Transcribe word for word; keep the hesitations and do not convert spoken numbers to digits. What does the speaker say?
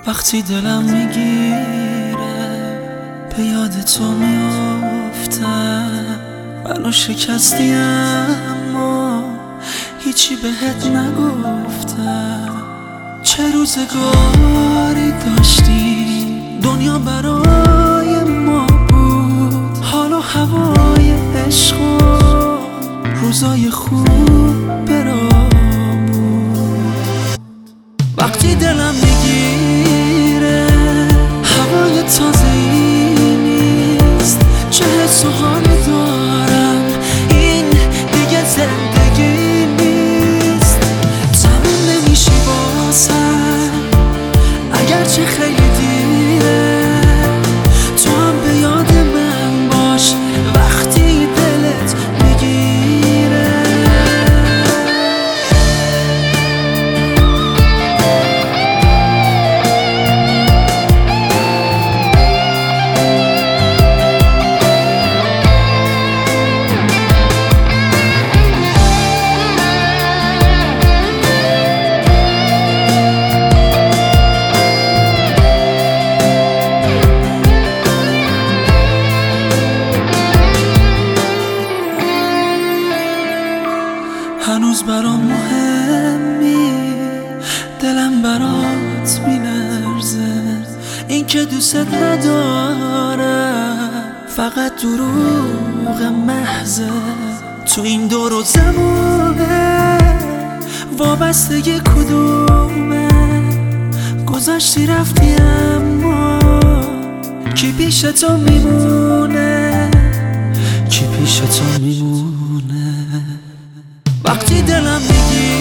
وقتی دلم میگیره به یاد تو میافتم. منو شکستی اما هیچی بهت نگفتم. چه روزگاری داشتی دنیا برای ما بود، حال و هوای عشق و روزای خوب برامون. وقتی دلم میگیره هوای تازه‌ای نیست، چه حس و حالی دارم این دیگه زندگی نیست. تموم نمیشی واسم اگرچه خیلی دیره، تو هم به یاد من باش وقتی دلت میگیره. هنوز برام مهمی، دلم برات میلرزه. این که دوست ندارم فقط دروغ محضه. تو این دور و زمونه وابستگی کدومه؟ گذشتی رفتی اما کی پیش تو میمونه؟ کی پیش تو میمونه؟ وقتی دلم میگی